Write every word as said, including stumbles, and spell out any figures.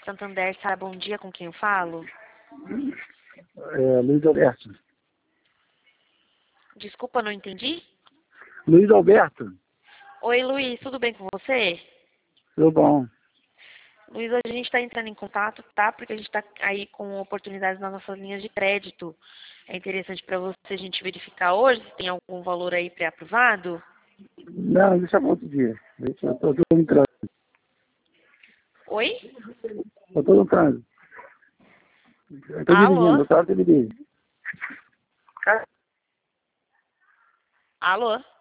Santander, Sara, bom dia, com quem eu falo? É, Luiz Alberto. Desculpa, não entendi? Luiz Alberto. Oi, Luiz, tudo bem com você? Tudo bom. Luiz, hoje a gente está entrando em contato, tá? Porque a gente está aí com oportunidades nas nossas linhas de crédito. É interessante para você a gente verificar hoje se tem algum valor aí pré-aprovado. Não, deixa para outro dia. Deixa, eu tô, tô no trânsito. Oi? Eu tô no trânsito. Eu tô Alô? dirigindo, eu tava dirigindo. Alô?